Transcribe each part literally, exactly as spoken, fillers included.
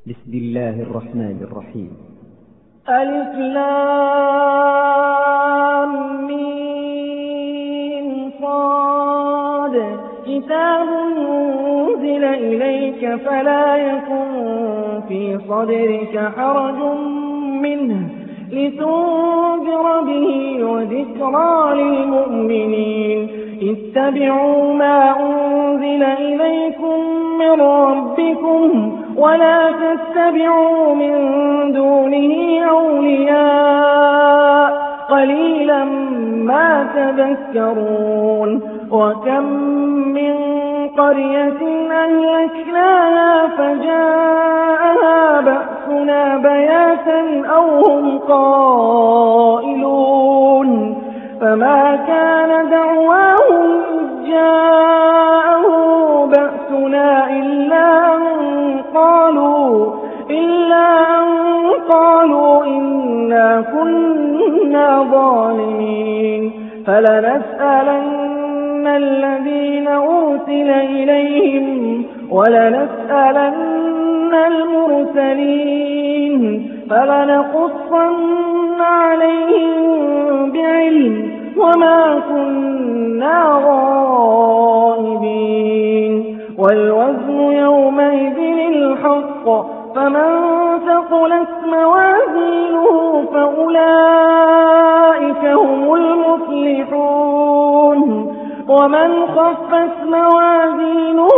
بسم الله الرحمن الرحيم. ألف لام ميم صاد كتاب أنزل إليك فلا يكن في صدرك حرج منه لتنذر به وذكرى للمؤمنين. اتبعوا ما أنزل إليكم من ربكم ولا تتبعوا من دونه أولياء قليلا ما تذكرون. وكم من قرية أهلكناها فجاءها بأسنا بياتا أو هم قائلون فما كان دعواهم إذ جاءهم بأسنا إلا أن قالوا إلا أن قالوا إنا كنا ظالمين. فلنسألن الذين أرسل إليهم ولنسألن المرسلين فلنقصن عليهم بعلم وما كنا غائبين. والوزن يومئذ الحق فمن ثقلت موازينه فأولئك هم المفلحون ومن خفت موازينه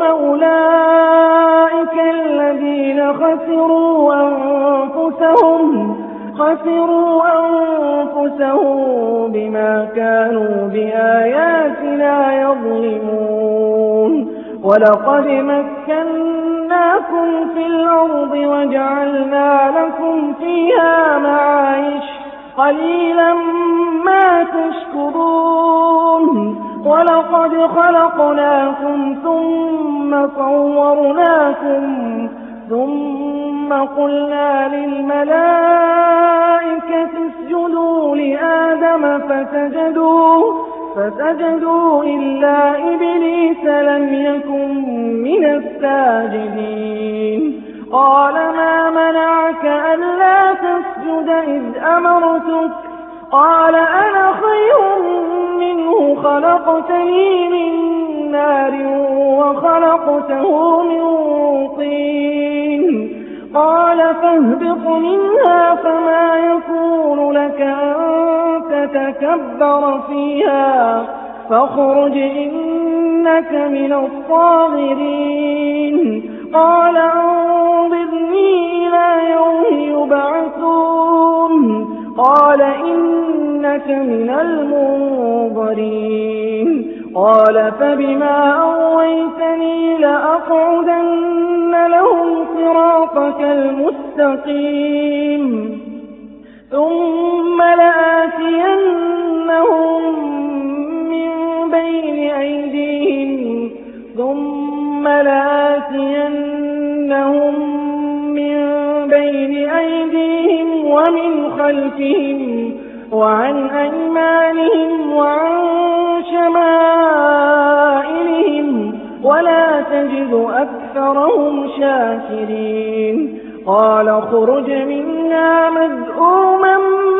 فأولئك الذين خسروا أنفسهم خسروا أنفسهم بما كانوا بآياتنا يظلمون. ولقد مكناكم في الأرض وجعلنا لكم فيها معايش قليلا ما تشكرون. ولقد خلقناكم ثم صورناكم ثم قلنا للملائكة اسجدوا لآدم فسجدوا فسجدوا إلا إبليس لم يكن من الساجدين. قال ما منعك ألا تسجد إذ أمرتك قال أنا خير منه خلقتني من نار وخلقته من طين. قال فاهبط منها فما يكون لك أن تتكبر فيها فاخرج إنك من الصاغرين. قال أنظرني إلى يوم يبعثون قال إنك من المنظرين. قال فبما أغويتني لأقعدن لهم صراطك المستقيم ثم لآتينهم من بين أيديهم ثم لآتينهم من بين أيديهم ومن خلفهم وعن أيمانهم وعن شمائلهم ولا تجد أكثرهم شاكرين. قال اخرج منا مذءوما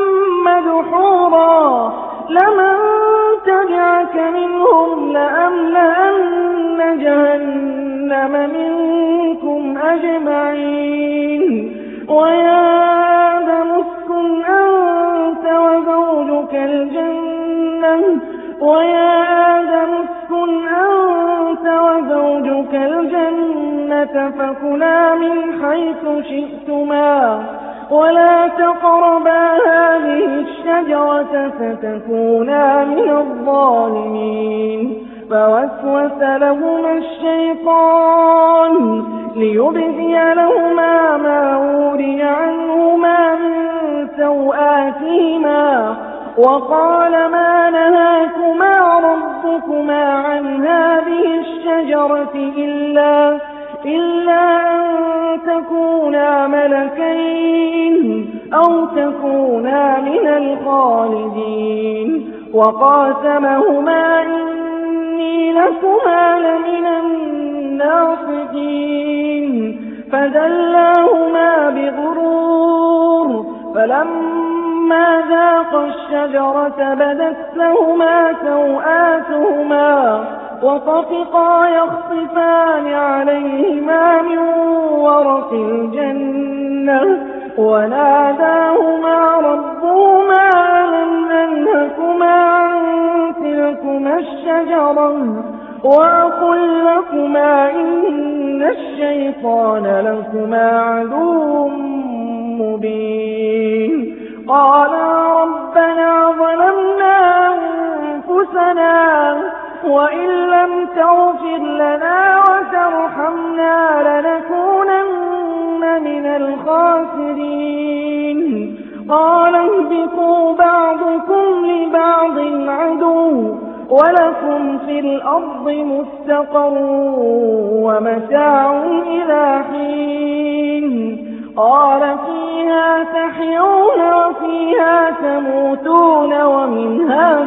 مدحورا لمن تبعك منهم لأملأن جهنم منكم أجمعين. ويا آدم اسكن أنت وزوجك الجنة ويا آدم اسكن أنت وزوجك الجنة فكلا من حيث شئتما ولا تقربا هذه الشجرة فتكونا من الظالمين. فوسوس لهما الشيطان ليبدي لهما ما وري عنهما من سوآتهما وقال ما نهاكما ربكما عن هذه الشجرة إلا إلا أن تكونا ملكين أو تكونا من الخالدين. وقاسمهما إني لكما لمن الناصحين فدلاهما بغرور فلما ذاقا الشجرة بدت لهما سوآتهما وطفقا يخصفان عليهما من ورق الجنة وناداهما ربهما ألم أنهكما عن تلكما الشجرة وأقل لكما إن الشيطان لكما عدو مبين قالا ربنا ظلمنا أنفسنا وإن لم تغفر لنا وترحمنا لنكونن من الخاسرين قال اهبطوا بعضكم لبعض عدو ولكم في الأرض مستقر ومتاع إلى حين قال فيها تحيون وفيها تموتون ومنها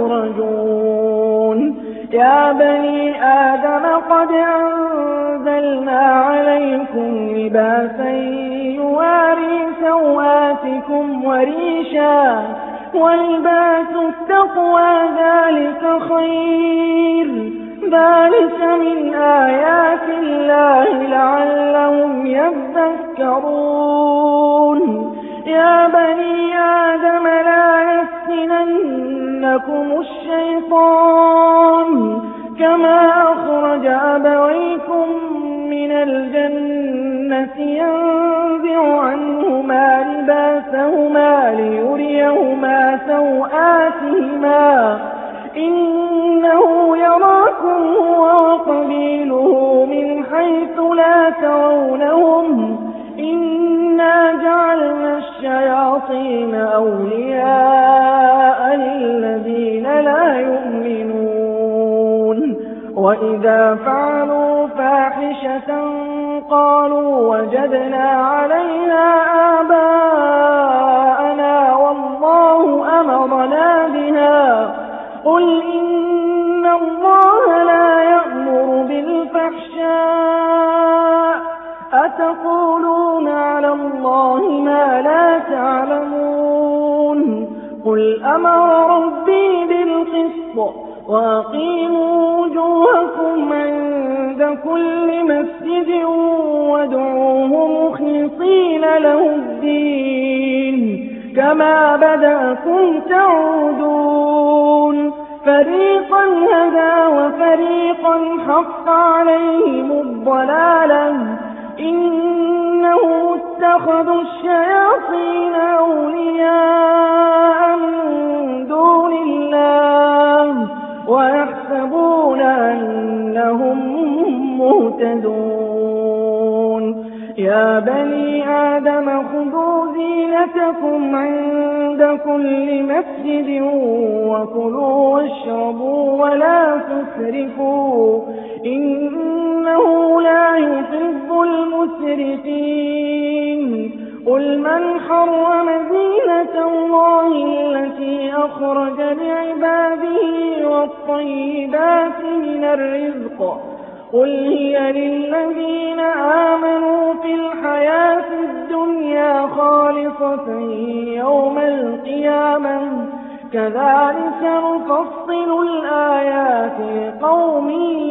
تخرجون يا بني آدم قد أنزلنا عليكم لباسا يواري سوآتكم وريشا ولباس التقوى ذلك خير ذلك من آيات الله لعلهم يذكرون يا بني آدم لا يفتننكم الشيطان كما أخرج أبويكم من الجنة ينزع عنهما لباسهما ليريهما سوآتهما إنه يراكم هو وقبيله من حيث لا ترونهم إنا جعلنا الشياطين أولياء للذين لا يؤمنون وإذا فعلوا فاحشة قالوا وجدنا عليها آباءنا والله أمرنا بها قل إن الله لا يأمر بالفحشاء أتقولون على الله ما لا تعلمون قل أمر ربي بالقسط وأقيموا وجوهكم عند كل مسجد وادعوه مخلصين له الدين كما بدأكم تعودون فريقا هدى وفريقا حق عليهم الضلالة إنهم اتخذوا الشياطين أولياء من دون الله ويحسبون أنهم مهتدون يا بني آدم خذوا زينتكم عند كل مسجد وكلوا واشربوا ولا تسرفوا إنه لا يحب المسرفين قل من حرم زينة الله التي أخرج لعباده والطيبات من الرزق قل هي للذين آمنوا في الحياة الدنيا خالصة يوم القيامة كذلك نفصل الآيات لقوم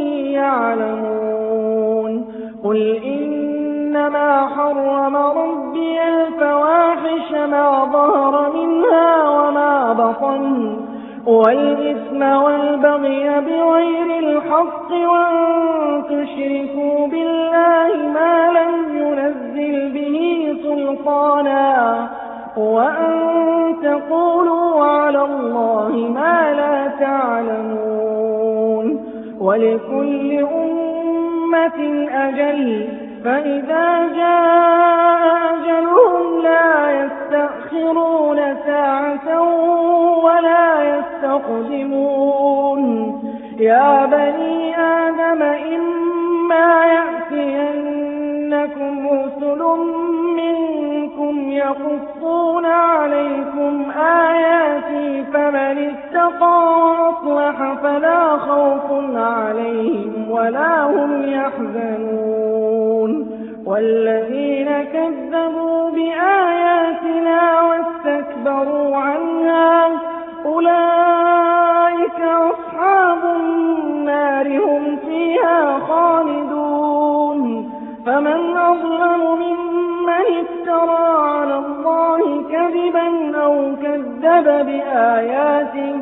يعلمون قل إنما حرم ربي الفواحش ما ظهر منها وما بطن والإثم والبغي بغير الحق وأن تشركوا بالله ما لم ينزل به سلطانا وأن تقولوا على الله ما لا تعلمون ولكل أمة أجل فإذا جاء أجلهم لا يستأخرون ساعة ولا يستقدمون يا بني آدم إما يأتينكم رسل منكم يقصون عليكم آياتي فمن اتقى وأصلح فلا خوف عليهم ولا هم يحزنون والذين كذبوا بآياتنا واستكبروا عنها أولئك أصحاب النار هم فيها خالدون فمن أظلم ممن افترى على الله كذبا أو كذب بآياته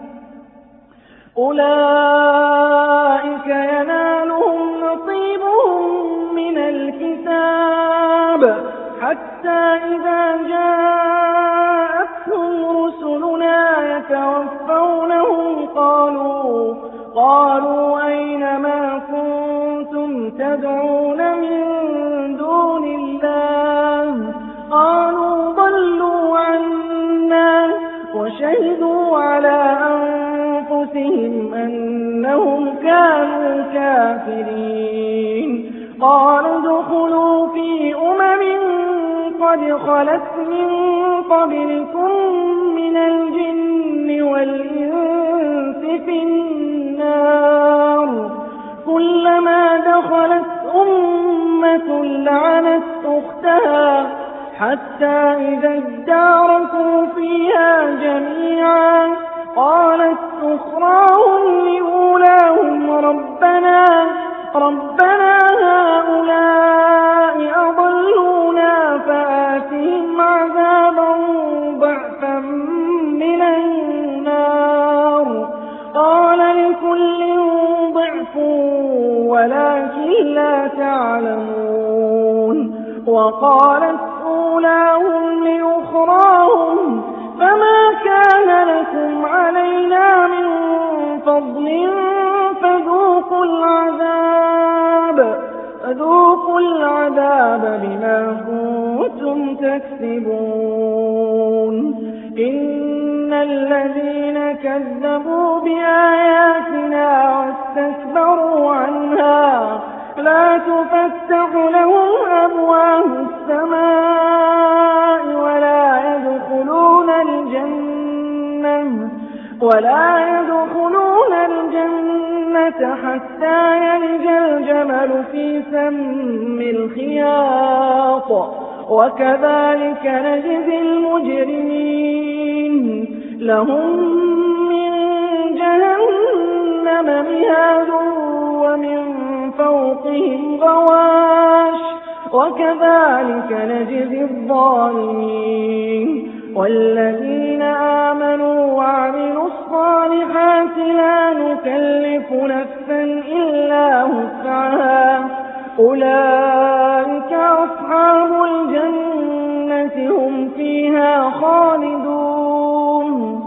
أولئك ينالهم نصيبهم من الكتاب حتى إذا جاءتهم رسلنا يتوفونهم قالوا قالوا أين ما كنتم تدعون من دون الله قالوا ضلوا عنا وشهدوا على أنفسهم أنهم كانوا كافرين قال ادخلوا في أمم قد خلت من قبلكم من الجن والإنس في النار كلما دخلت أمة لعنت أختها حتى إذا اداركوا فيها جميعا قالت أخراهم لأولاهم ربنا ربنا هؤلاء أضلونا فآتهم عذابا ضعفا من النار قال لكل ضعف ولكن لا تعلمون وقالت أولاهم لأخراهم فما كان لكم علينا من فضل فذوقوا العذاب فذوقوا العذاب بما كنتم تكسبون إن الذين كذبوا بآياتنا واستكبروا عنها لا تفتح لهم أبواب السماء ولا يدخلون الجنة ولا يدخلون الجنة حتى يلج الجمل في سم الخياط وكذلك نجزي المجرمين لهم من جهنم مهاد ومن فوقهم غواش وكذلك نجزي الظالمين والذين آمنوا وعملوا الصالحات لا نكلف نفسا إلا وسعها أولئك أصحاب الجنة هم فيها خالدون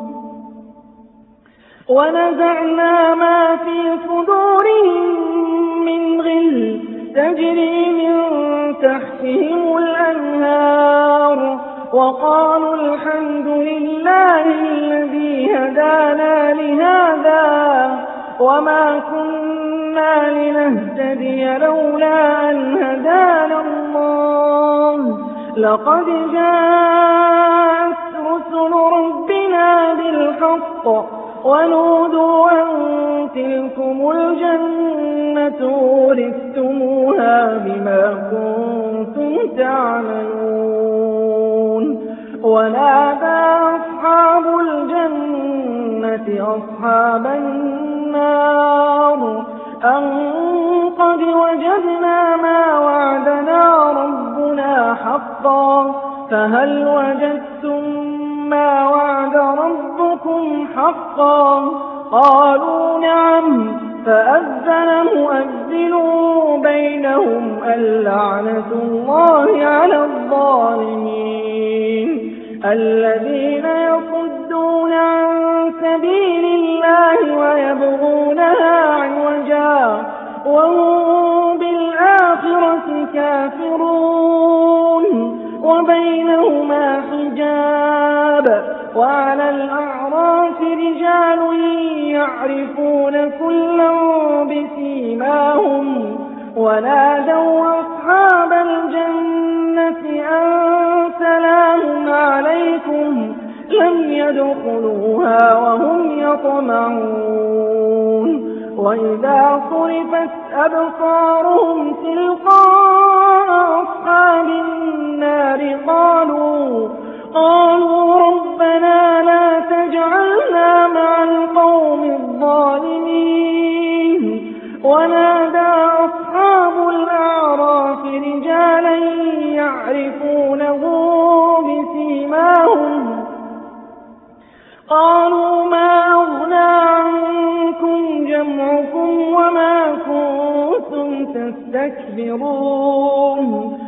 ونزعنا ما في صدورهم من غل تجري من تحتهم الأنهار وقالوا الحمد لله الذي هدانا لهذا وما كنا لنهتدي لولا أن هدانا الله لقد جاءت رسل ربنا بالحق ونودوا أن تلكم الجنة ورثتموها بما كنتم تعملون ونادى أصحاب الجنة أصحاب النار أن قد وجدنا ما وعدنا ربنا حقا فهل وجدتم ما وعد ربكم حقا قالوا نعم فأذن مؤذن بينهم اللعنة الله على الظالمين الذين يصدون عن سبيل الله ويبغونها عوجا وهم بالآخرة كافرون وبينهما حجاب وعلى الأعراف رجال يعرفون كلا بسيماهم ونادوا أصحاب الجنة أن سلام عليكم لم يدخلوها وهم يطمعون وإذا صرفت أبصارهم تلقاء مستكبرون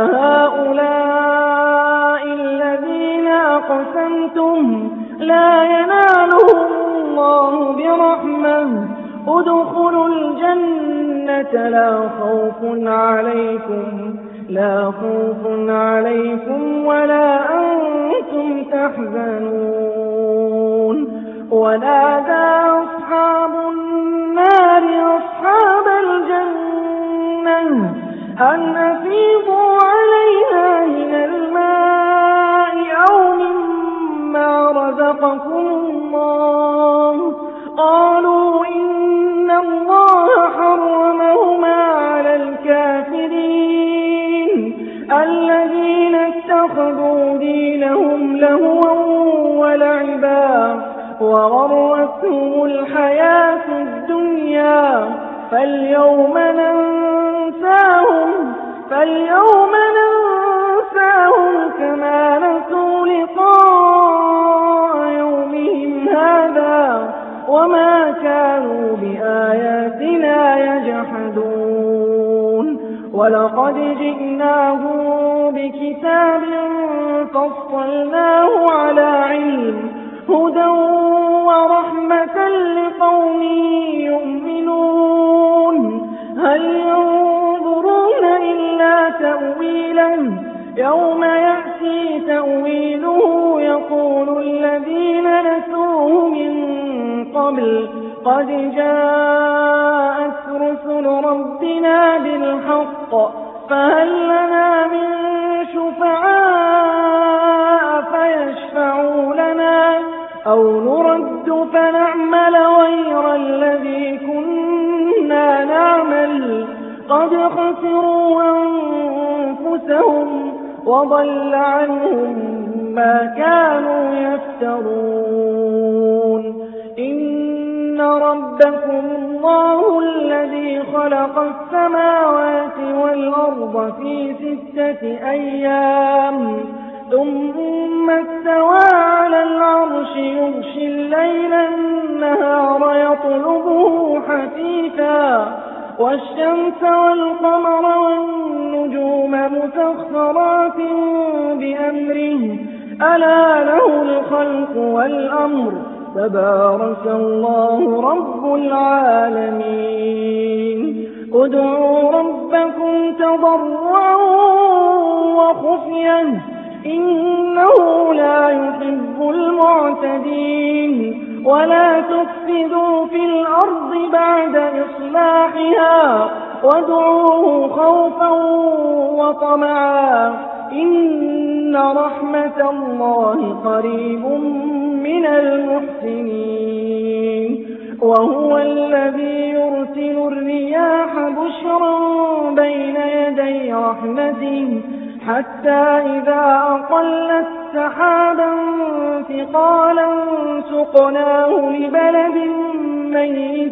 أهؤلاء الذين أقسمتم لا ينالهم الله برحمة ادخلوا الجنة لا خوف عليكم لا خوف عليكم ولا أنتم تحزنون ونادى أصحاب النار أصحاب الجنة أن أفيضوا عليها من الماء أو مما رزقكم الله قالوا إن الله حرمهما على الكافرين الذين اتخذوا دينهم لهوا ولعبا وغرتهم الحياة الدنيا فاليوم ننساهم فاليوم ننساهم كما نسوا لقاء يومهم هذا وما كانوا بآياتنا يجحدون ولقد جئناهم بكتاب فصلناه على علم هدى ورحمة لقوم يؤمنون هل ينظرون إلا تأويله يوم يأتي تأويله يقول الذين نسوه من قبل قد جاءت رسل ربنا بالحق فهل لنا من شفعاء فيشفعوا لنا أو نرد فنعمل غير الذي كنا نعمل قد خسروا أنفسهم وضل عنهم ما كانوا يفترون إن ربكم الله الذي خلق السماوات والأرض في ستة أيام ثم استوى على العرش يغشي الليل النهار يطلبه حثيثا والشمس والقمر والنجوم مسخرات بأمره ألا له الخلق والأمر تبارك الله رب العالمين ادعوا ربكم تضرعا وخفيا إنه لا يحب المعتدين ولا تفسدوا في الأرض بعد إصلاحها وادعوه خوفا وطمعا إن رحمة الله قريب من المحسنين وهو الذي يرسل الرياح بشرا بين يدي رحمته حتى إذا أقلت سحابا ثقالا سقناه لبلد ميت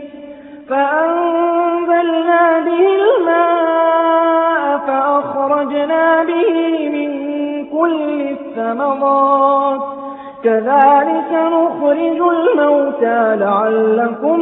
فأنزلنا به الماء فأخرجنا به من كل الثمرات كذلك نخرج الموتى لعلكم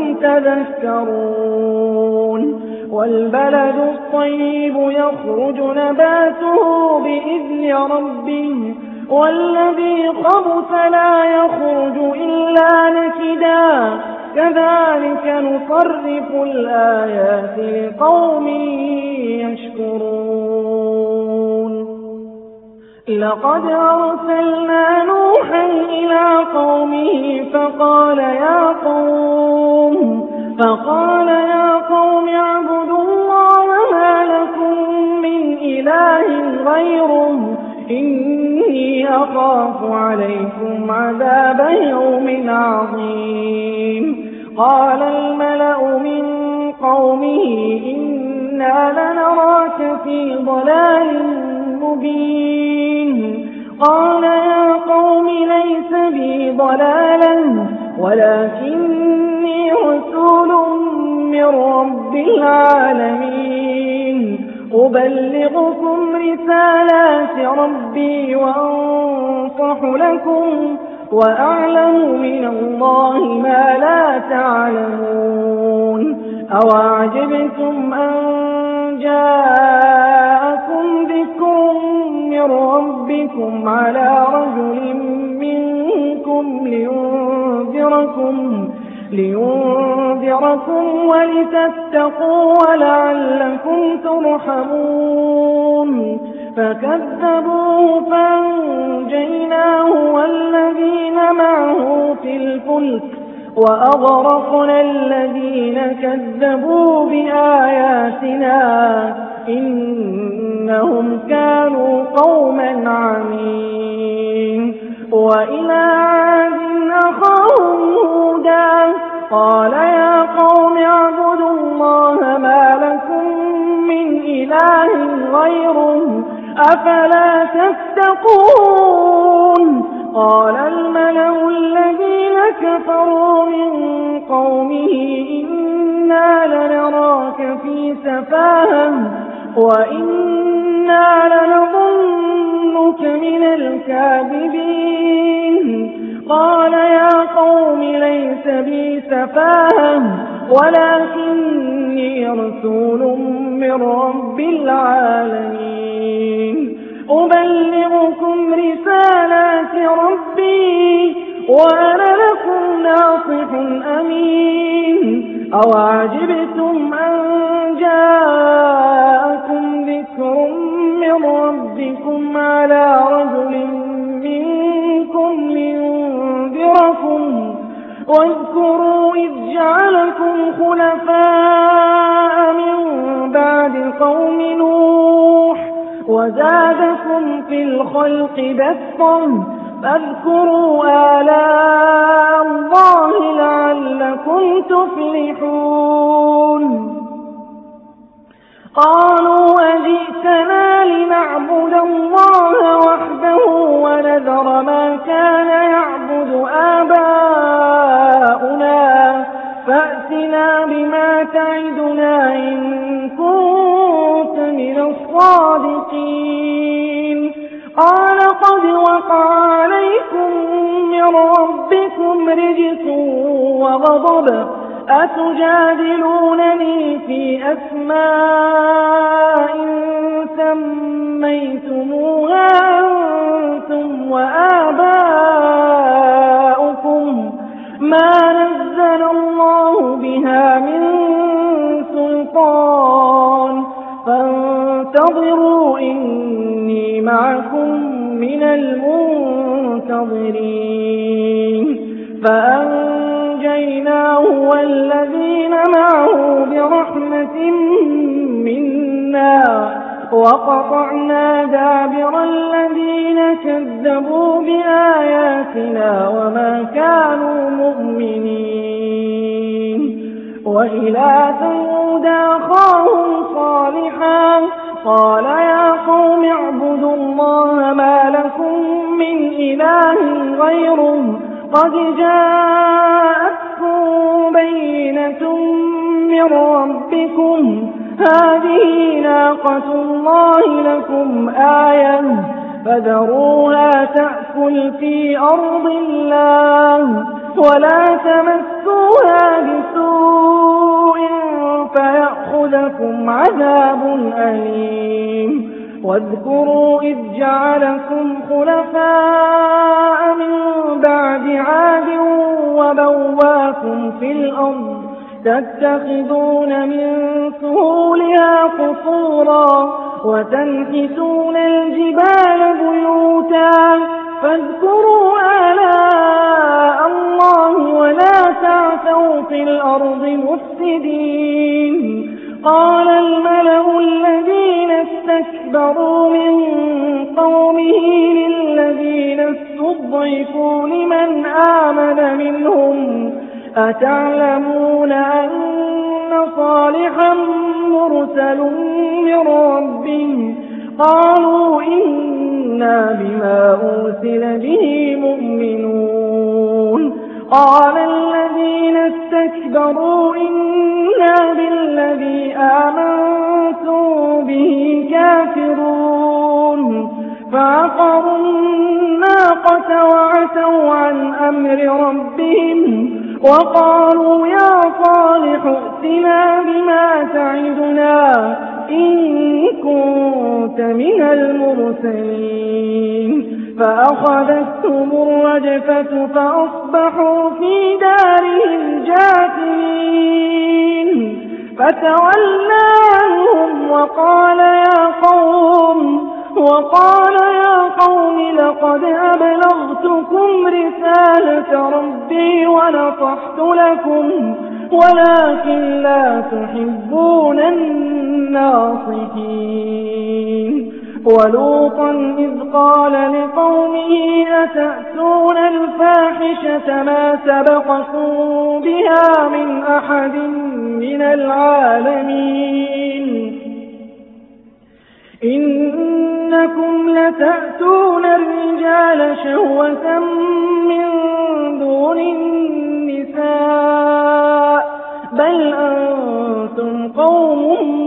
تذكرون والبلد الطيب يخرج نباته بإذن ربه والذي خبث لا يخرج إلا نكدا كذلك نصرف الآيات لقوم يشكرون لقد أرسلنا نوحا إلى قومه فقال يا قوم فقال يا قوم اعبدوا الله ما لكم من إله غيره إني أخاف عليكم عذاب يوم عظيم قال الملأ من قومه إنا لنراك في ضلال مبين قال يا قوم ليس بي ضلالا ولكني رسول من رب العالمين أبلغكم رسالات ربي وأنصح لكم وأعلم من الله ما لا تعلمون أوعجبتم أن جاءكم ذكر من ربكم على رجل منكم لينذركم, لينذركم ولتتقوا ولعلكم ترحمون فكذبوه فأنجيناه والذين معه في الفلك وأغرقنا الذين كذبوا بآياتنا إنهم كانوا قوما عمين. وإلى عاد أخاهم هودا قال يا قوم اعبدوا الله ما لكم من إله غيره أفلا تتقون. قال الملأ الذين كفروا من قومه إنا لنراك في سفاهة وإنا لنظنك من الكاذبين. قال يا قوم ليس بي سفاهة ولكني رسول من رب العالمين أبلغكم رسالات ربي وأنا لكم ناصح أمين. أوعجبتم أن جاءكم ذكر من ربكم على رجل منكم لينذركم واذكروا إذ جعلكم خلفاء من بعد قوم نوح وزادكم في الخلق بسطا فاذكروا آلاء الله لعلكم تفلحون. قالوا أجئتنا لنعبد الله وحده ونذر ما كان يعبد آباؤنا فأتنا بما تعدنا إن كنت من الصادقين. قال قد وقع عليكم من ربكم رجس وغضب أتجادلونني في أسماء سميتموها أنتم وآباؤكم ما نزل الله بها من سلطان فانتظروا إني معكم من المنتظرين. فأنجيناه والذين معه برحمة منا وقطعنا دابر الذين كذبوا بآياتنا وما كانوا مؤمنين. وإلى ثمود أخاهم صالحا قال يا قوم اعبدوا الله ما لكم من إله غيره قد جاءتكم بينة من ربكم هذه ناقة الله لكم آية فذروها تأكل في أرض الله ولا تمسوها بسوء فيأخذكم عذاب أليم. واذكروا إذ جعلكم خلفاء من بعد عاد وبواكم في الأرض تتخذون من سهولها قصورا وتنحتون الجبال بيوتا فاذكروا آلاء الله ولا تعثوا في الأرض مفسدين. قال الملأ الذين استكبروا من قومه للذين استضعفوا لمن آمن منهم أتعلمون أن صالحا مرسل من ربه قالوا إنا بما أرسل به مؤمنون. قال الذين استكبروا إنا بالذي آمنتم به كافرون فعقروا الناقة وعتوا عن أمر ربهم وقالوا يا صالح ائتنا بما تعدنا إن كنت من المرسلين فأخذتهم الرجفة فأصبحوا في دارهم جاثمين فتولى عنهم وقال يا قوم وقال يا قوم لقد أبلغتكم رسالة ربي ونصحت لكم ولكن لا تحبون الناصحين. ولوطا إذ قال لقومه أتأتون الفاحشة ما سبقكم بها من أحد من العالمين إنكم لتأتون الرجال شهوة من دون النساء بل أنتم قوم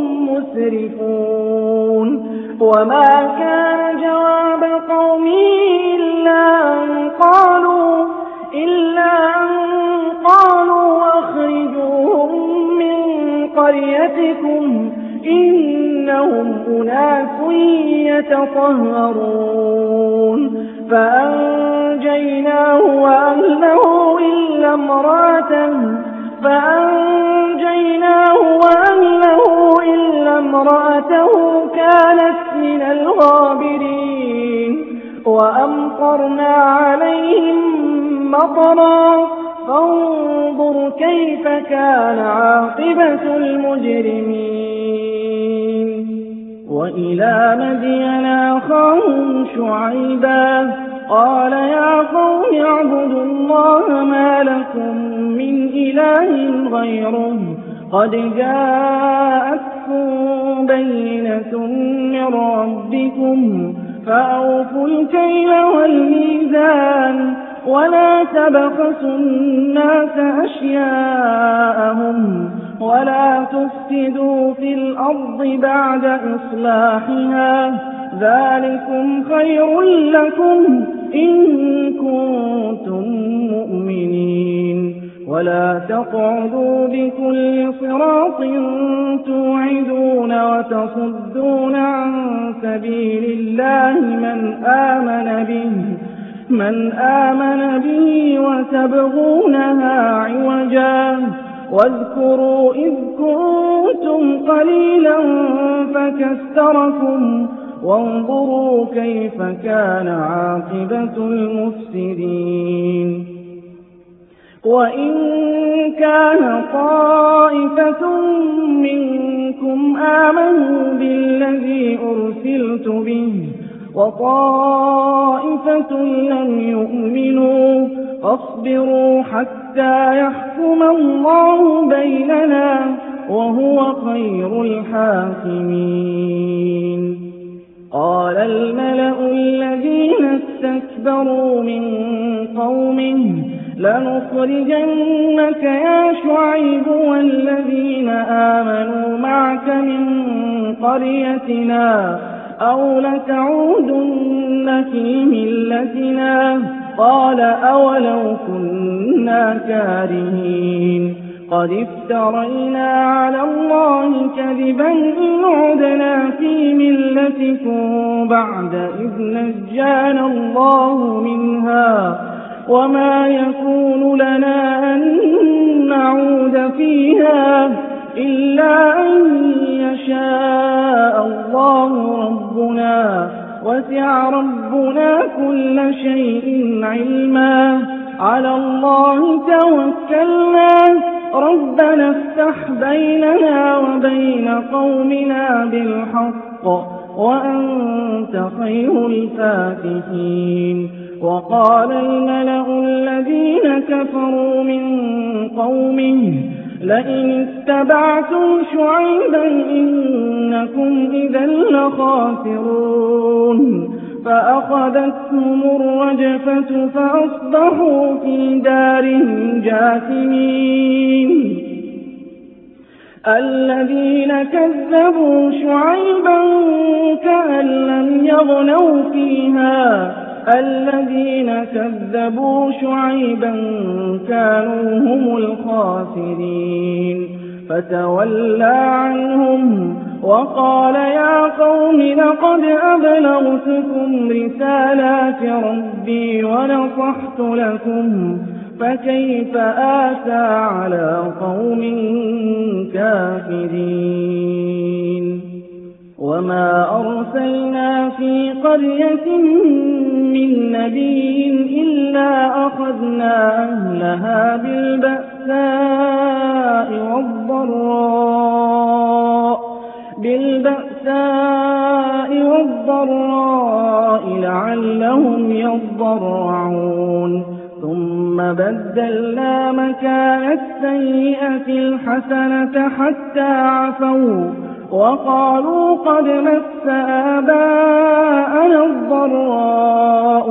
مسرفون. وما كان جواب قومه إلا أن قالوا إلا أن قالوا أخرجوهم من قريتكم إنهم أناس يتطهرون. فأنجيناه وأهله إلا امرأته فأنجيناه وأهله إلا امرأته كانت من الغابرين. وأمطرنا عليهم مطرا فانظر كيف كان عاقبة المجرمين. وإلى مدين أخاهم شعيبا قال يا قوم اعبدوا الله ما لكم من إله غيره قد جاءتكم بينة من ربكم فأوفوا الكيل والميزان ولا تبخسوا الناس أشياءهم ولا تفسدوا في الأرض بعد إصلاحها ذلكم خير لكم إن كنتم مؤمنين. ولا تقعدوا بكل صراط توعدون وتصدون عن سبيل الله من آمن به من آمن به وتبغونها عوجا واذكروا إذ كنتم قليلا فكثركم وانظروا كيف كان عاقبة المفسدين. وإن كان طائفة منكم آمنوا بالذي أرسلت به وطائفة لم يؤمنوا فاصبروا حتى يحكم الله بيننا وهو خير الحاكمين. قال الملأ الذين استكبروا من قومه لنخرجنك يا شعيب والذين آمنوا معك من قريتنا أو لتعودن في ملتنا قال أولو كنا كارهين قد افترينا على الله كذبا إن عدنا في ملتكم بعد إذ نجانا الله منها وما يكون لنا أن نعود فيها إلا أن يشاء الله ربنا وسع ربنا كل شيء علما على الله توكلنا ربنا افتح بيننا وبين قومنا بالحق وأنت خير الفاتحين. وقال الملأ الذين كفروا من قومه لئن اتبعتم شعيبا إنكم إذا لخاسرون فأخذتهم الرجفة فأصبحوا في دارهم جاثمين. الذين كذبوا شعيبا كأن لم يغنوا فيها الذين كذبوا شعيبا كانوا هم الخاسرين. فتولى عنهم وقال يا قوم لقد أبلغتكم رسالات ربي ونصحت لكم فكيف آسى على قوم كافرين وما أرسلنا في قرية من نبي إلا أخذنا أهلها بالبأساء والضراء بالبأساء والضراء لعلهم يضرعون ثم بدلنا مكان السيئة الحسنة حتى عفوا وقالوا قد مس آباءنا الضراء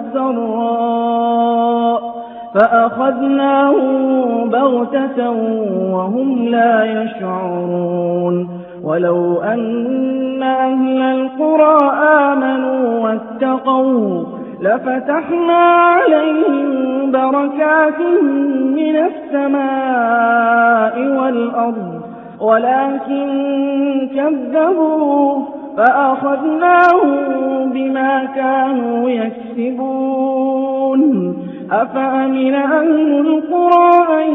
والسراء فأخذناهم بغتة وهم لا يشعرون ولو أن أهل القرى آمنوا واتقوا لفتحنا عليهم بركات من السماء والأرض ولكن كذبوا فأخذناهم بما كانوا يكسبون أفأمن أهل القرى أن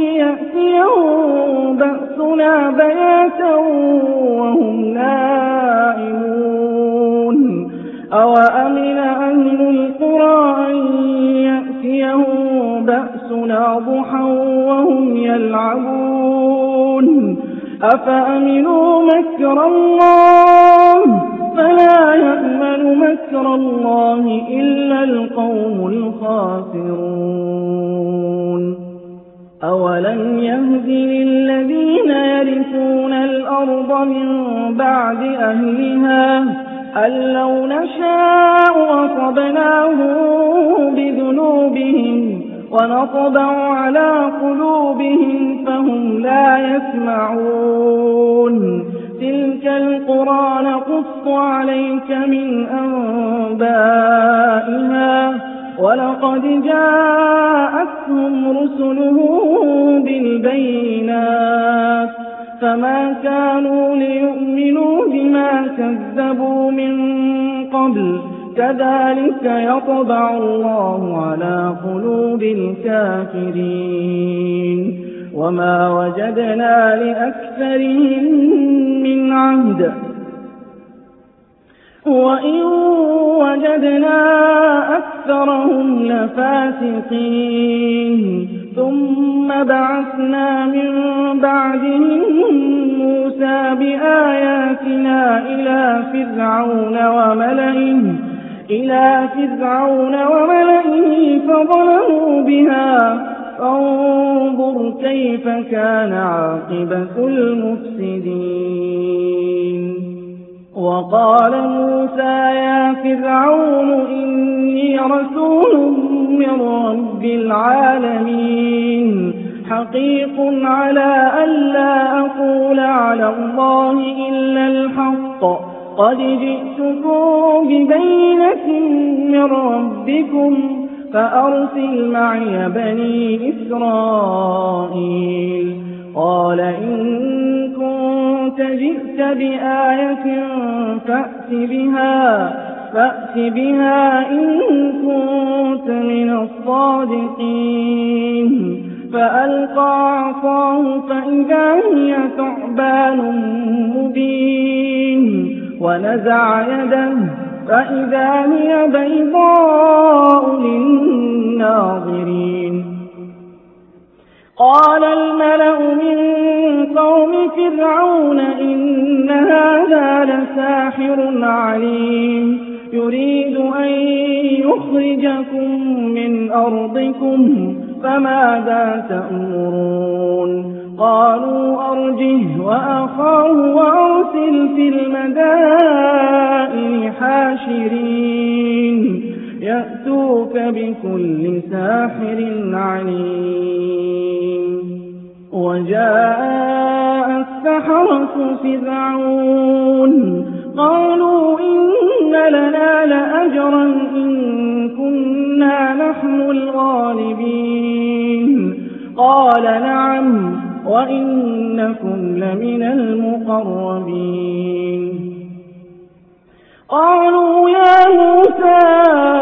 يأتيهم بأسنا بياتا وهم نائمون أوأمن أهل القرى أن يأتيهم بأسنا ضحى وهم يلعبون أفأمنوا مكر الله فلا يأمن مكر الله إلا القوم الخاسرون أولم يهد للذين يرثون الأرض من بعد أهلها أن لو نشاء أصبناهم بذنوبهم ونطبع على قلوبهم فهم لا يسمعون تلك القرى نقص عليك من أنبائها ولقد جاءتهم رسلهم بالبينات فما كانوا ليؤمنوا بما كذبوا من قبل كذلك يطبع الله على قلوب الكافرين وما وجدنا لأكثرهم من عهد وإن وجدنا أكثرهم لفاسقين ثم بعثنا من بعدهم موسى بآياتنا إلى فرعون وملئه إلى فرعون وملئه فظلموا بها فانظر كيف كان عاقبة المفسدين وقال موسى يا فرعون إني رسول من رب العالمين حقيق على ألا أقول على الله إلا الحق قد جئتكم ببينة من ربكم فأرسل معي بني إسرائيل قال إن كنت جئت بآية فأت بها فأت بها إن كنت من الصادقين فألقى عصاه فإذا هي ثعبان مبين ونزع يده فإذا هي بيضاء للناظرين قال الملأ من قوم فرعون إن هذا لساحر عليم يريد أن يخرجكم من أرضكم فماذا تأمرون قالوا أرجه وأخاه وأرسل في المدائن حاشرين يأتوك بكل ساحر عليم وجاء السحرة فرعون قالوا إن لنا لأجرا إن كنا نحن الغالبين قال نعم وإنكم لمن المقربين. قالوا يا موسى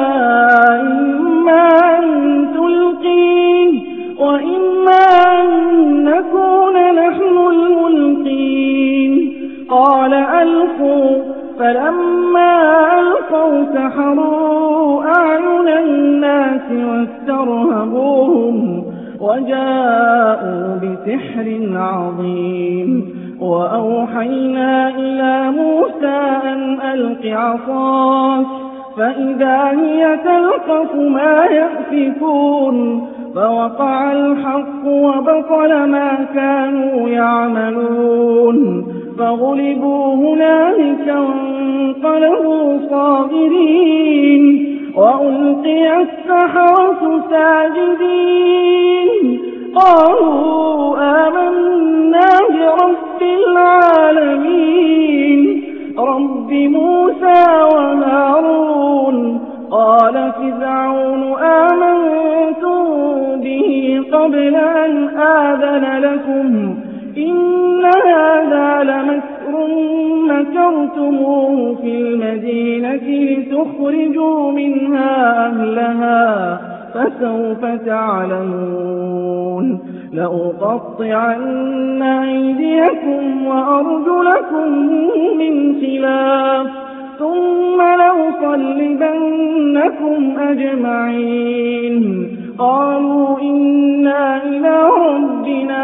إما أن تلقي وإما أن نكون نحن الملقين. قال ألقوا، فلما ألقوا سحروا أعين الناس واسترهبوهم وجاءوا بسحر عظيم. وأوحينا إلى موسى أن ألق عصاك، فإذا هي تلقف ما يأفكون، فوقع الحق وبطل ما كانوا يعملون، فغلبوا هنالك وانقلبوا صاغرين، وألقي السحرة ساجدين. قالوا آمنا برب العالمين رب موسى وهارون. قال فرعون آمنتم به قبل أن آذن لكم إن هذا لمكر مكرتموه في المدينة لتخرجوا منها أهلها فسوف تعلمون. لأقطعن أيديكم وأرجلكم من خلاف ثم لأصلبنكم أجمعين. قالوا إنا إلى ربنا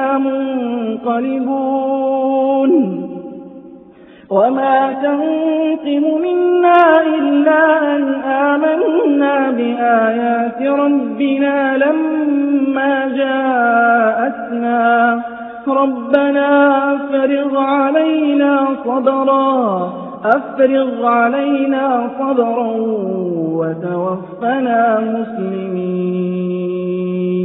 منقلبون. وما تنقم منا إلا أن آمنا بآيات ربنا لما جاءتنا. ربنا أفرغ علينا صبرا أفرغ علينا صبرا وتوفنا مسلمين.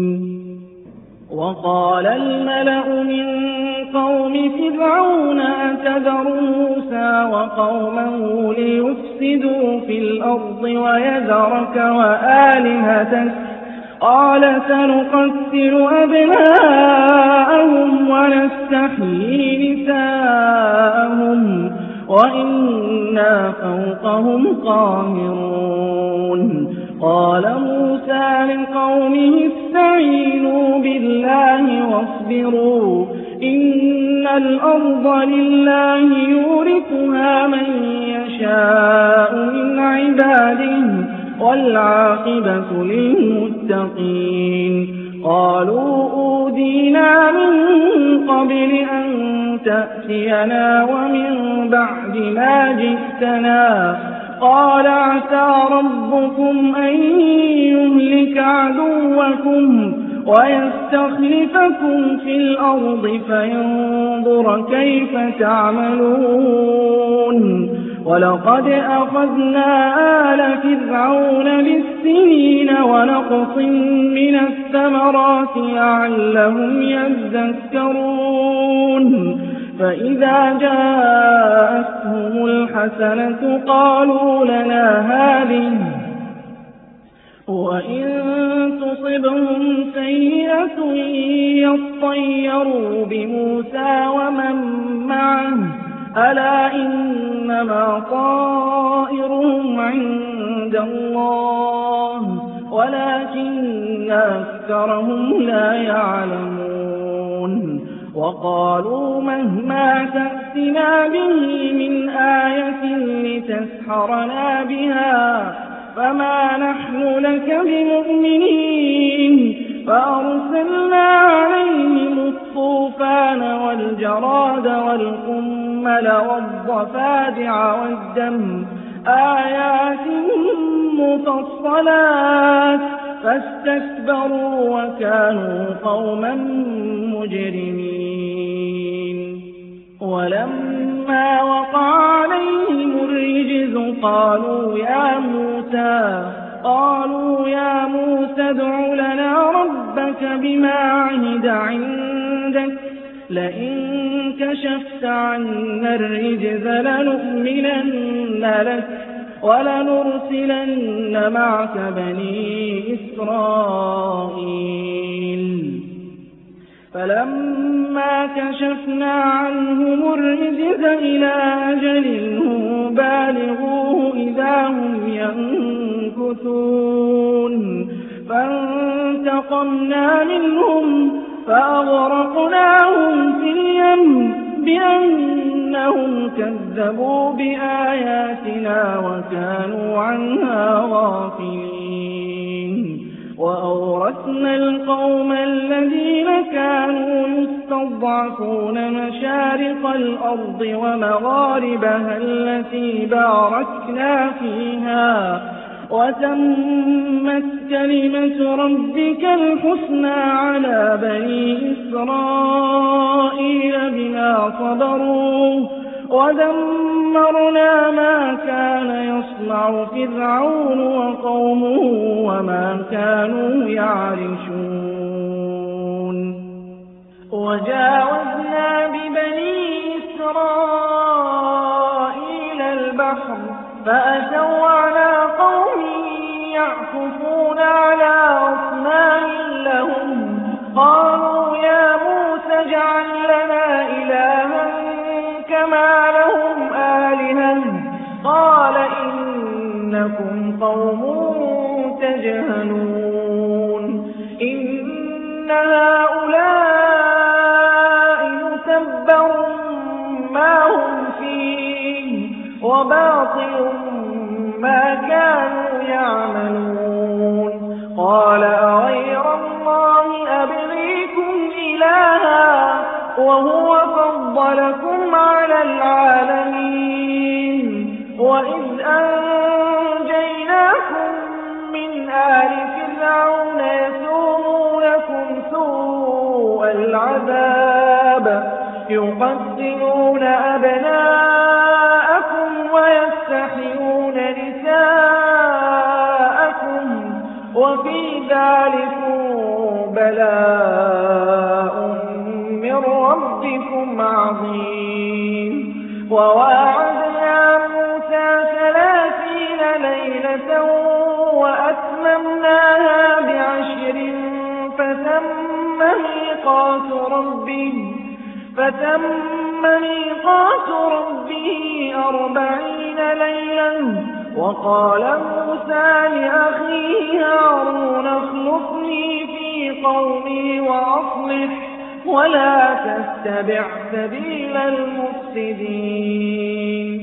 وقال الملأ من قوم فرعون أتذر موسى وقومه ليفسدوا في الأرض ويذرك وآلهتك؟ قال سنقتل أبناءهم ونستحيي نساءهم وإنا فوقهم قاهرون. قال موسى لقومه استعينوا بالله واصبروا إن الأرض لله يورثها من يشاء من عباده والعاقبة للمتقين. قالوا أوذينا من قبل أن تأتينا ومن بعد ما جئتنا. قال عسى ربكم أن يهلك عدوكم ويستخلفكم في الأرض فينظر كيف تعملون. ولقد أخذنا آل فرعون بالسنين ونقص من الثمرات لعلهم يذكرون. فإذا جاءتهم الحسنة قالوا لنا هذه وإن تصبهم سيئة يطيروا بموسى ومن معه ألا إنما طائرهم عند الله ولكن أكثرهم لا يعلمون. وقالوا مهما تأتنا به من آية لتسحرنا بها فما نحن لك بمؤمنين. فأرسلنا عليهم الطوفان والجراد والقمل والضفادع والدم آيات مفصلات فاستكبروا وكانوا قوما مجرمين. ولما وقع عليهم الرجز قالوا يا موسى قالوا يا موسى ادع لنا ربك بما عهد عندك لئن كشفت عنا الرجز لنؤمنن لك ولنرسلن معك بني إسرائيل. فلما كشفنا عنهم الرجز إلى أجل هم بالغوه إذا هم ينكثون فانتقمنا منهم فأغرقناهم في اليم بأنهم كذبوا بآياتنا وكانوا عنها غافلين وأورثنا القوم الذين كانوا يستضعفون مشارق الأرض ومغاربها التي باركنا فيها وتمت كلمة ربك الحسنى على بني إسرائيل بما صبروا ودمرنا ما كان يصنع فرعون وقومه وما كانوا يعرشون وجاوزنا ببني إسرائيل البحر فأتوا على قوم يعكفون على أصنام لهم قالوا يا موسى اجعل لنا إلها كما لهم آلهة قال إنكم قوم تجهلون إن هؤلاء متبر ما هم فيه وباطل ما كانوا يعملون قال أغير الله أبغيكم إلها وهو فضلكم على العالمين وإذ أنجيناكم من آل فرعون يسومونكم سوء العذاب يقتلون أبناءكم ويستحيون نساءكم وفي ذلكم بلاء من ربكم عظيم وواعدنا موسى ثلاثين ليلة وأتممناها بعشر فتم ميقات ربه فتم ميقات ربه أربعين ليلة وقال موسى لأخيه هارون اخلفني في قومي وأصلح ولا تتبع سبيل المفسدين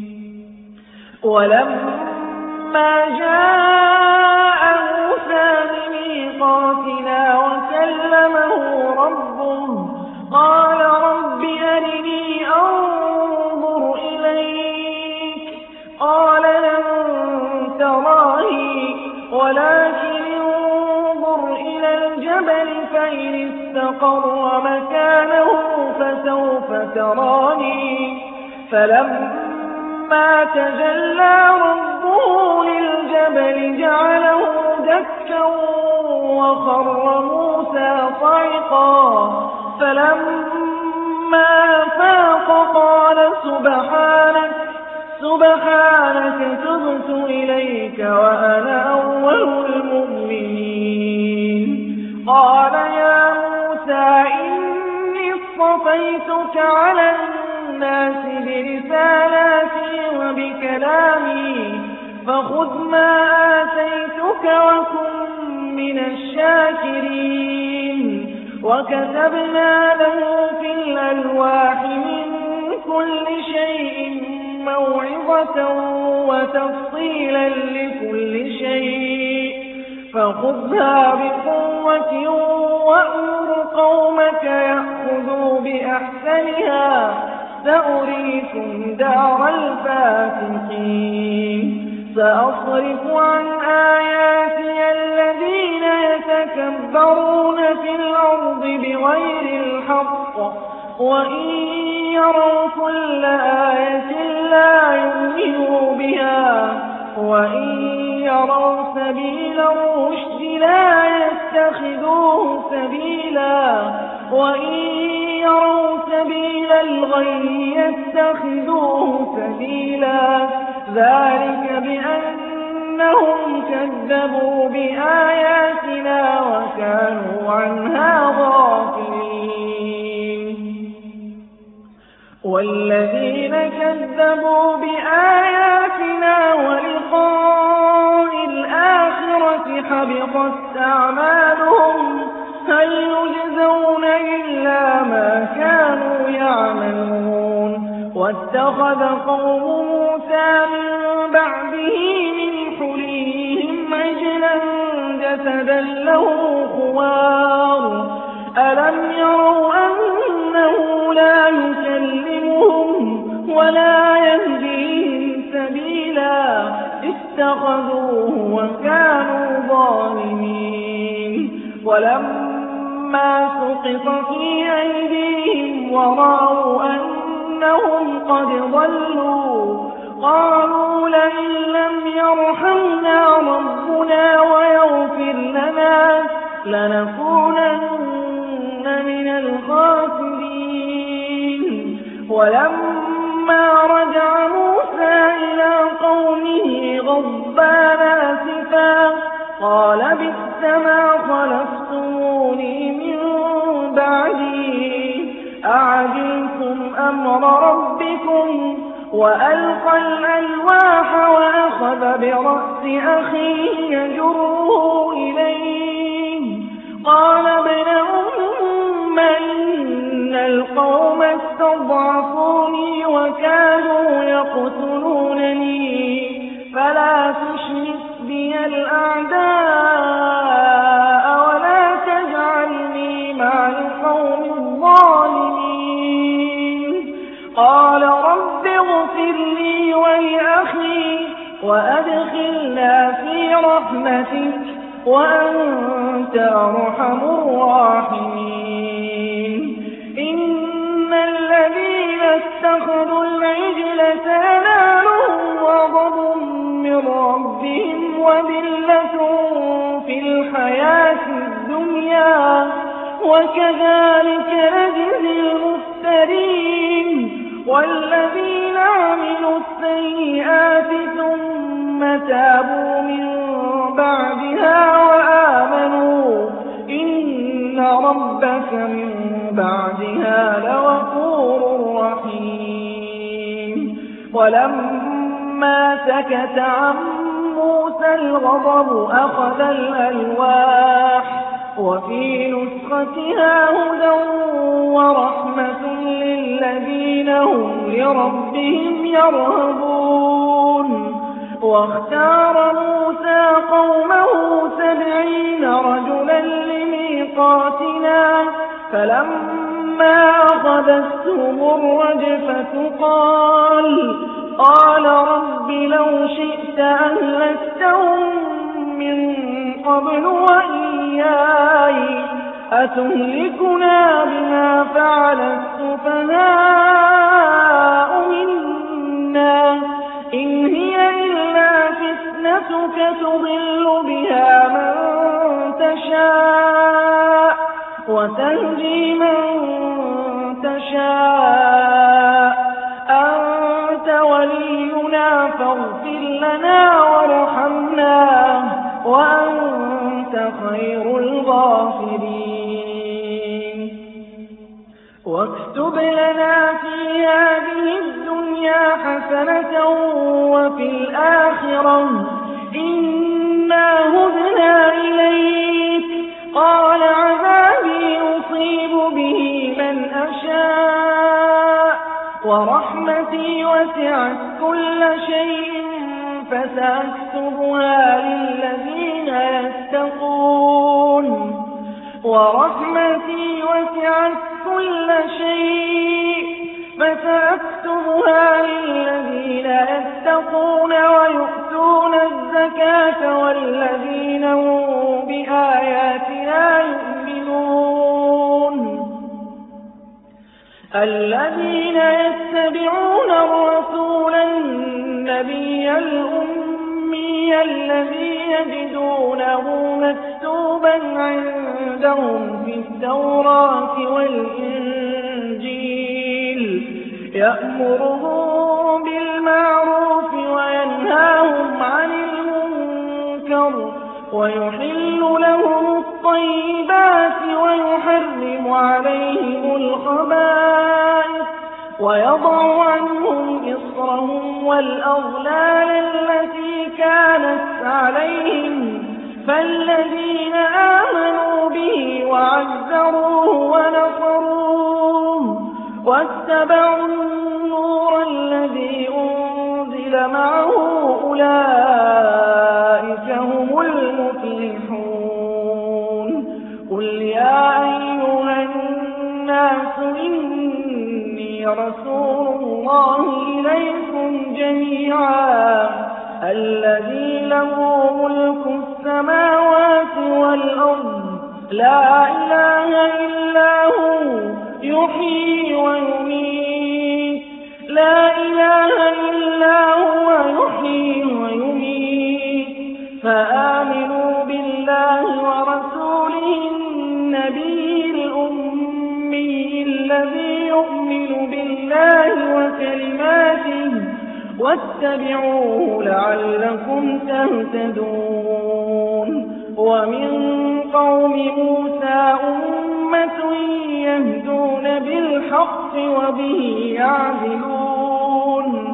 ولما جاء موسى لميقاتنا وكلمه ربه قال رب أرني أنظر إليك قال لن تراني ولكن انظر إلى الجبل فإن استقر مكانه فسوف تراني فلما تجلى ربه للجبل جعله دكا وخر موسى صعقا فلما فاق قال سبحانك سبحانك تبت إليك وأنا أول المؤمنين قال يا موسى إني اصطفيتك على الناس برسالاتي وبكلامي فخذ ما آتيتك وكن من الشاكرين وكتبنا له في الألواح من كل شيء موعظة وتفصيلا لكل شيء فخذها بقوة وأمر قومك يأخذوا بأحسنها سأريكم دار الفاسقين سأصرف عن آياتي الذين يتكبرون في الأرض بغير الحق وإن يروا كل آية لا يؤمنوا بها وإن يروا سبيل الرشد لا يتخذوه سبيلا وإن يروا سبيل الغي يتخذوه سبيلا ذلك بأنهم كذبوا بآياتنا وكانوا عنها غافلين والذين كذبوا بآياتنا ولقاء الآخرة حبطت أعمالهم هل يجزون إلا ما كانوا يعملون واتخذ قوم موسى من بعده من حليهم عجلا جسدا له خوار ألم يروا أنه لا يكلمهم ولا يهديهم سبيلا اتخذوه وكانوا ظالمين ولما سقط في أيديهم ورأوا أنهم قد ضلوا قالوا لئن لم يرحمنا ربنا ويغفر لنا لنكونن من الخاسرين ولما رجع موسى إلى قومه غضبان آسفا قال بئس ما خلفتموني من بعدي أعجلتم أمر ربكم وألقى الألواح وأخذ برأس أخيه يجره إليه قال ابن أم إن القوم استضعفوني وكانوا يقتلونني فلا تشمت بي الأعداء ولا تجعلني مع القوم الظالمين قال رب اغفر لي ولأخي وأدخلنا في رحمتك وأنت أرحم الراحمين إن الذين اتخذوا العجل سينالهم غضب من ربهم وذلة في الحياة الدنيا وكذلك نجزي المفترين والذين عملوا السيئات ثم تابوا من بعدها وآمنوا إن ربك من بعدها لغفور رحيم ولما سكت عن موسى الغضب أخذ الألواح وفي نسختها هدى ورحمة للذين هم لربهم يرهبون واختار موسى قومه سبعين رجلا لميقاتنا فلما أخذتهم الرجفة قال قال رب لو شئت أهلكتهم من قبل وإياي أتهلكنا بما فعل السفهاء منا إن هي إلا فتنتك تضل بها من تشاء وتهدي من تشاء أنت ولينا فاغفر لنا وارحمنا وأنت خير الغافرين واكتب لنا في هذه الدنيا حسنة وفي الآخرة إنا هدنا إليك قال عذابي أصيب به من أشاء ورحمتي وسعت كل شيء فسأكتبها للذين يتقون ورحمتي وسعت كل شيء فسأكتبها للذين يتقون ويؤتون الزكاة والذين هم بآياتنا يؤمنون الذين يتبعون الرسول النبي الأمي الذي يجدونه مكتوبا عندهم في التوراة والإنجيل يأمرهم بالمعروف وينهاهم عن المنكر ويحل لهم الطيبات ويحرم عليهم الخبائث ويضع عنهم إصرهم والأغلال التي كانت عليهم فالذين آمنوا به وعزروه ونصروه واتبعوا النور الذي أنزل معه أولئك هم المفلحون قل يا أيها الناس إني رسول الله إليكم جميعا الذي له ملك السماوات والأرض لا إله إلا هو يحيي ويميت لا إله إلا هو يحيي ويميت فآمنوا بالله ورسوله النبي الأمي الذي يؤمن بالله وكلماته واتبعوه لعلكم تهتدون ومن قوم موسى أمة يهدون بالحق وبه يعدلون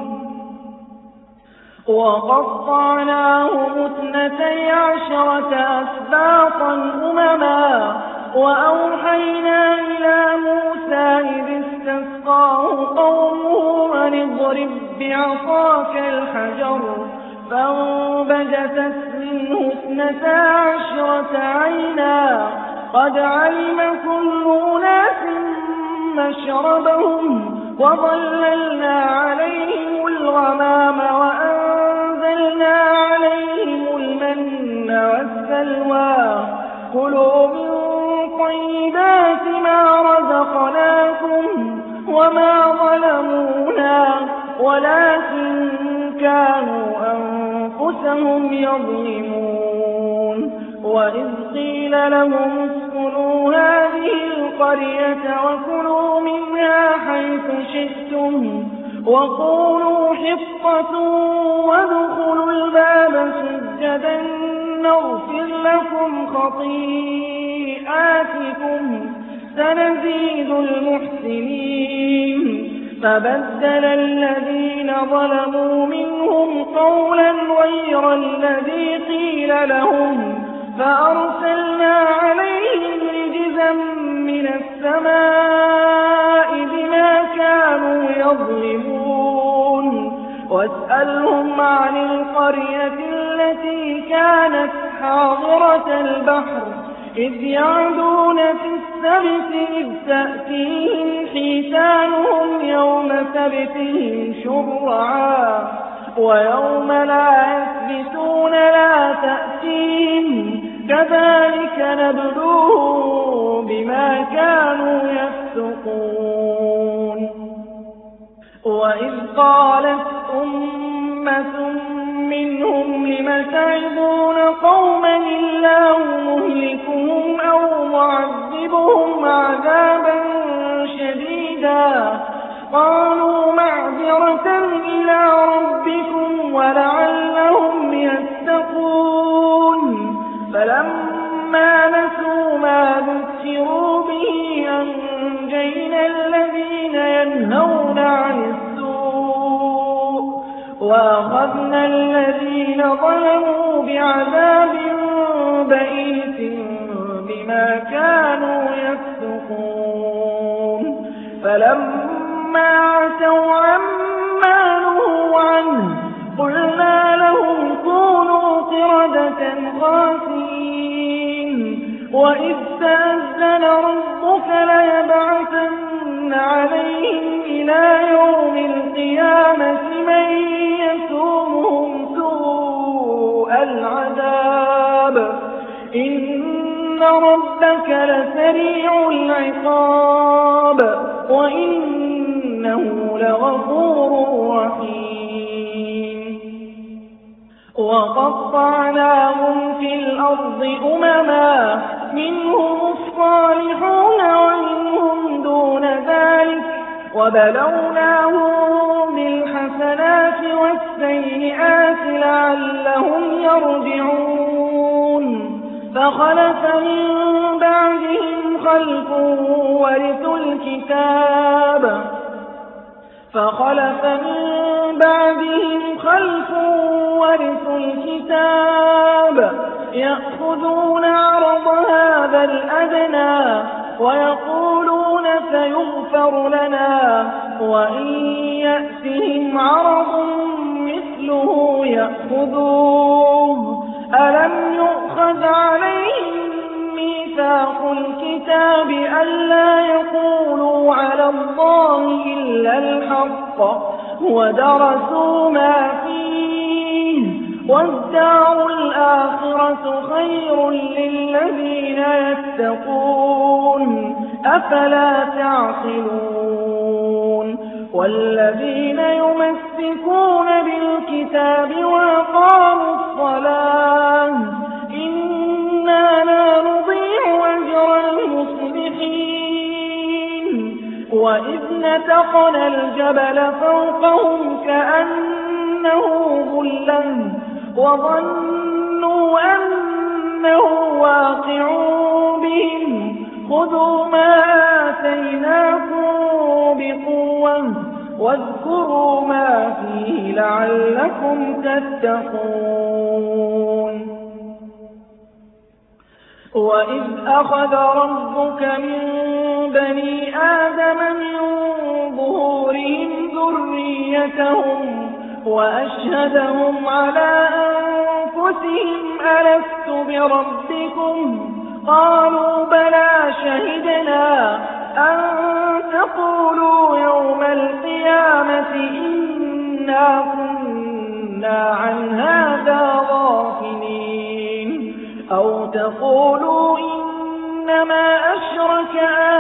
وقطعناهم اثنتي عشرة أسباطا أمما وأوحينا إلى موسى إذ استسقاه قومه أن اضرب بعصاك الحجر فانبجست منه اثنتا عشرة عينا قد علم كل أناس مشربهم وظللنا عليهم الغمام وأنزلنا عليهم المن والسلوى كلوا من طيبات ما رزقناكم وما ظلمونا ولكن كانوا أنفسهم يظلمون وإذ قيل لهم اسكنوا هذه القرية وكلوا منها حيث شئتم وقولوا حطة وادخلوا الباب سجدا نغفر لكم خطيئاتكم سنزيد المحسنين فبدل الذين ظلموا منهم قولا غير الذي قيل لهم فأرسلنا عليهم رجزا من السماء بما كانوا يظلمون واسألهم عن القرية التي كانت حاضرة البحر إذ يعدون في السبت إذ تأتيهم حيتانهم يوم سبتهم شرعا ويوم لا يثبتون لا تأتيهم كذلك نبلوهم بما كانوا يفسقون وإذ قالت أمة منهم لم تعظون قوما الله مهلكهم أو معذبهم عذابا شديدا قالوا معذرة إلى ربكم ولعلهم يتقون فلما نسوا ما ذكروا به أنجينا الذين ينهون عن السوء وأخذنا الذين ظلموا بعذاب بئيس بما كانوا يفسقون فلما عتوا عما نهوا عنه قلنا لهم كونوا قردة خاسئين وإذ تأذن ربك ليبعثن عليهم إلى يوم القيامة من يسومهم سوء العذاب إن ربك لسريع العقاب وإنه لغفور رحيم وقطعناهم في الأرض أمما منهم الصالحون ومنهم دون ذلك وبلوناهم بالحسنات والسيئات لعلهم يرجعون فخلف من بعدهم خلف ورثوا الكتاب فخلف من بعدهم خلف ورثوا الكتاب يأخذون عرض هذا الأدنى ويقولون سيغفر لنا وإن يأتهم عرض مثله يأخذوه ألم يؤخذ عليهم ميثاق الكتاب ألا يقولوا على الله إلا الحق ودرسوا ما فيه والدار الآخرة خير للذين يتقون أفلا تعقلون والذين يمسكون بالكتاب وأقاموا الصلاة إنا لا نضيع أجر المصلحين وإذ نتقنا الجبل فوقهم كأنه ظلة وظنوا أنه واقع بهم خذوا ما آتيناكم بقوة واذكروا ما فيه لعلكم تتقون وإذ أخذ ربك من بني آدم من ظهورهم ذريتهم وأشهدهم على أنفسهم ألست بربكم قالوا بلى شهدنا أن تقولوا يوم القيامة إنا كنا عن هذا غافلين أو تقولوا إنما أشرك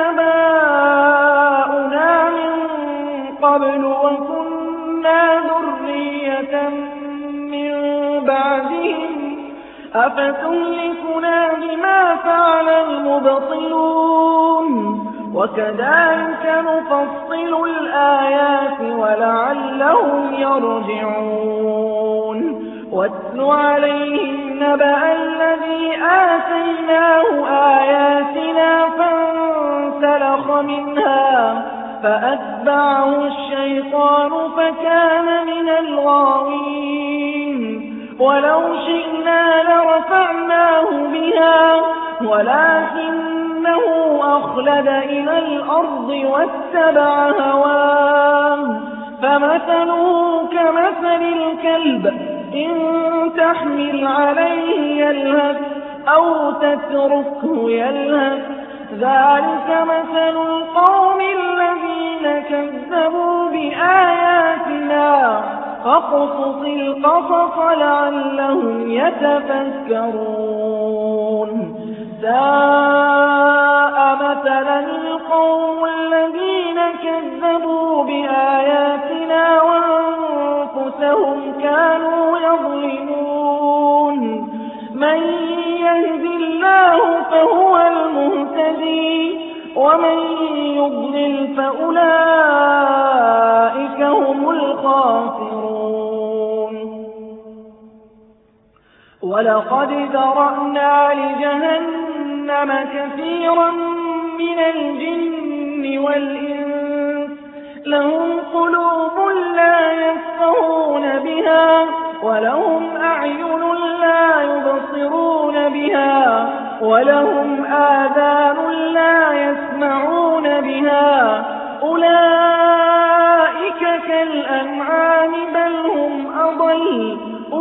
آباؤنا من قبل وكنا ذرية من بعدهم أفتهلكنا بما فعل المبطلون وكذلك نفصل الآيات ولعلهم يرجعون واتل عليهم نبأ الذي آتيناه آياتنا فانسلخ منها فأتبعه الشيطان فكان من الغاوين ولو شئنا لرفعناه بها ولكنه أخلد إلى الأرض واتبع هواه فمثله كمثل الكلب إن تحمل عليه يلهث أو تتركه يلهث ذلك مثل القوم الذين كذبوا بآياتنا فاقصص القصص لعلهم يتفكرون ساء مثلا القوم الذين كذبوا بآياتنا وأنفسهم كانوا يظلمون من يهد الله فهو المهتدي ومن يضلل فأولئك هم الخاسرون ولقد ذرأنا لجهنم كثيرا من الجن والإنس لهم قلوب لا يفقهون بها ولهم أعين لا يبصرون بها ولهم آذان لا يسمعون بها أولئك كالأنعام بل هم أضل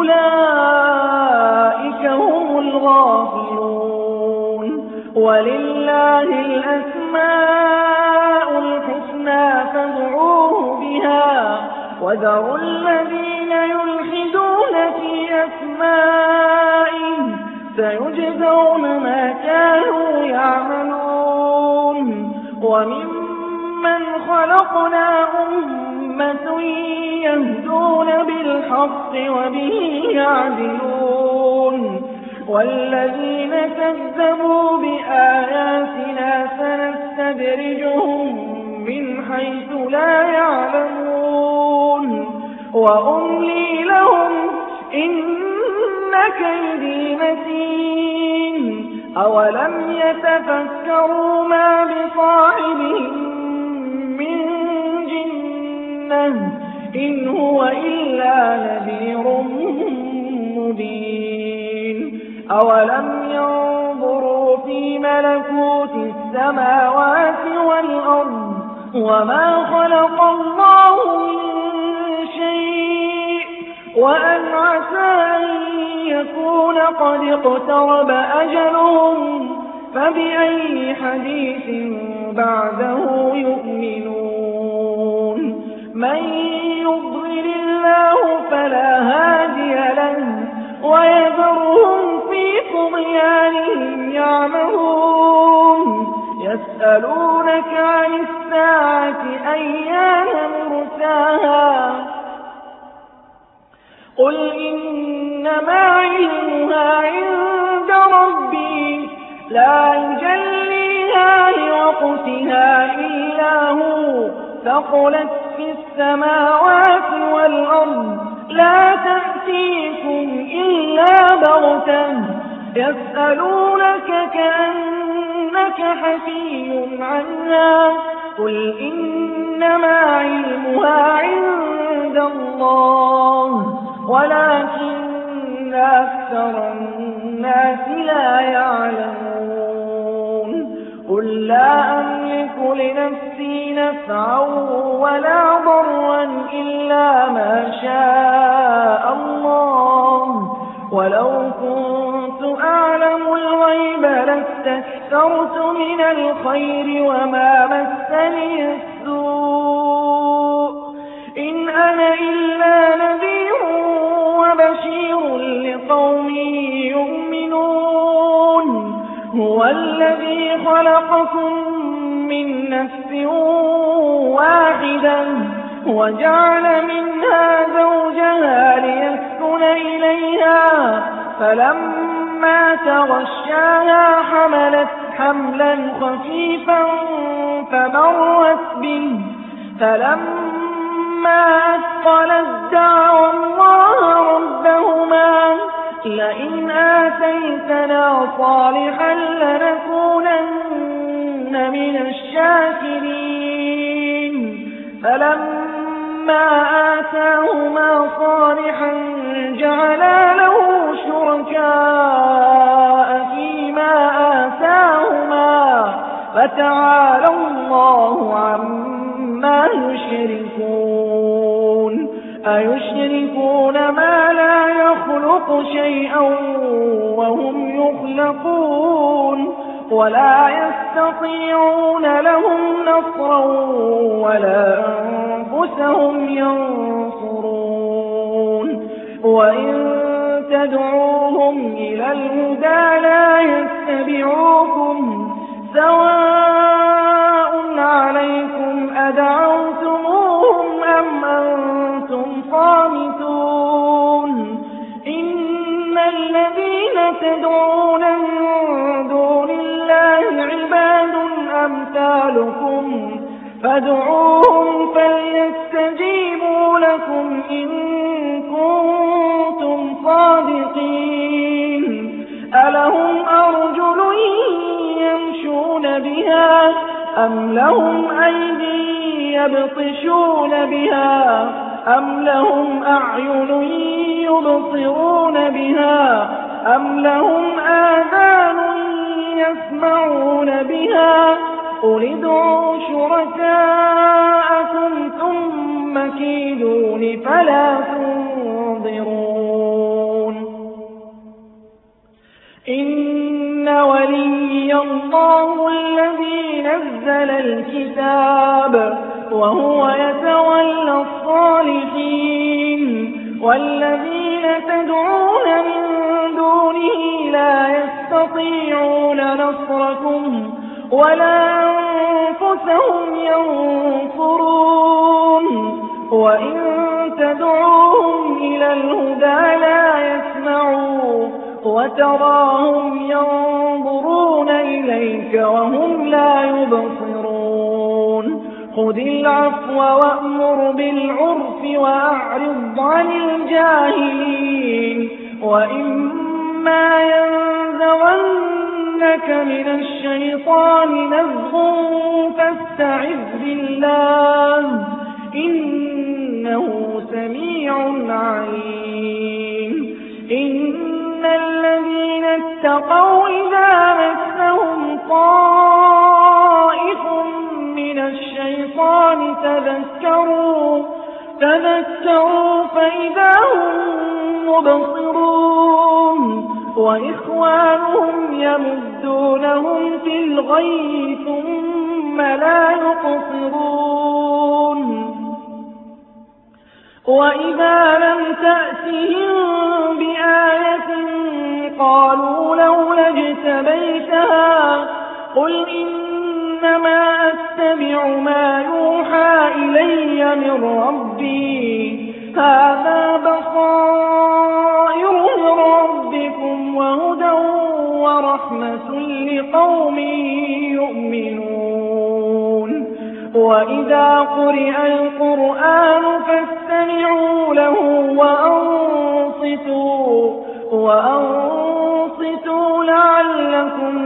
أولئك هم الغافلون ولله الأسماء الحسنى فادعوه بها وذروا الذين يلحدون في أسمائه سيجزون ما كانوا يعملون وممن خلقنا أمة يهدون بالحق وبه يعدلون والذين كذبوا بآياتنا سنستدرجهم من حيث لا يعلمون وأملي لهم إن كيدي متين أولم يتفكروا ما بصاحبهم من جنة إن هو إلا نذير مبين أولم ينظروا في ملكوت السماوات والأرض وما خلق الله من شيء وأن عسى أن يكون قد اقترب أجلهم فبأي حديث بعده يؤمنون من يضلل الله فلا هادي له ويذرهم في طغيانهم يعمهون يسألونك عن الساعة أيان مرساها قل إنما علمها عند ربي لا يجليها لوقتها إلا هو ثقلت في السماوات والأرض لا تأتيكم إلا بغتة يسألونك كأنك حفي عنها قل إنما علمها عند الله ولكن أكثر الناس لا يعلمون قل لا أملك لنفسي نفعا ولا ضرا إلا ما شاء الله ولو كنت أعلم الغيب لاستكثرت من الخير وما مسني السوء إن أنا إلا نذير وبشير لقوم يؤمنون هو الذي خلقكم من نفس واحدة وجعل منها زوجها ليسكن إليها فلما تغشاها حملت حملا خفيفا فمرت به فلما أثقلت دعوا الله ربهما لئن آتيتنا صالحا لنكونن من الشاكرين فلما آتاهما صالحا جعلا له شركاء فيما آتاهما فتعالى الله عما يشركون أيشركون ما لا يخلق شيئا وهم يخلقون ولا يستطيعون لهم نصرا ولا أنفسهم ينصرون وإن تدعوهم إلى الهدى لا يتبعوكم سواء عليكم أدعوتموهم أم أنتم صامتون إن الذين تدعون من دون الله عباد أمثالكم فادعوهم فليستجيبوا لكم إن كنتم صادقين ألهم أرجل يمشون بها أم لهم أيدي يبطشون بها أم لهم أعين يبصرون بها أم لهم آذان يسمعون بها قل ادعوا شركاءكم ثم كيدون فلا تنظرون إن ولي الله الذي نزل الكتاب وهو يتولى الصالحين والذين تدعون من دونه لا يستطيعون نصركم ولا أنفسهم ينصرون وإن تدعوهم إلى الهدى لا يسمعوا وتراهم ينظرون إليك وهم لا يبصرون خذ العفو وأمر بالعرف وأعرض عن الجاهلين وإما ينزغنك من الشيطان نزغ فاستعذ بالله إنه سميع عليم إن الذين اتقوا إذا مسهم طائف من الشيطان تذكروا تذكروا فإذا هم مبصرون وإخوانهم يمدونهم في الغي ثم لا يقصرون وإذا لم تأتهم بآية قالوا لولا اجتبيتها قل إنما أتبع ما يوحى إلي من ربي هذا بصائر من ربكم وهدى ورحمة لقوم يؤمنون وإذا قرئ القرآن فاستمعوا له وأنصتوا وأنصتوا لعلكم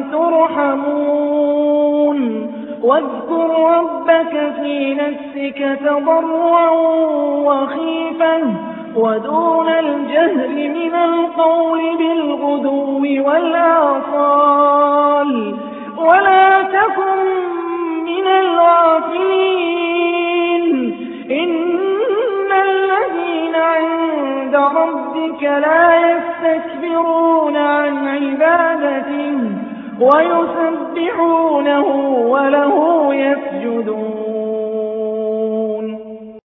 ترحمون واذكر ربك في نفسك تضرعا وخيفة ودون الجهر من القول بالغدو والآصال ولا تكن من الغافلين إن الذين عند ربك لا يستكبرون عن عبادته ويسبحونه وله يسجدون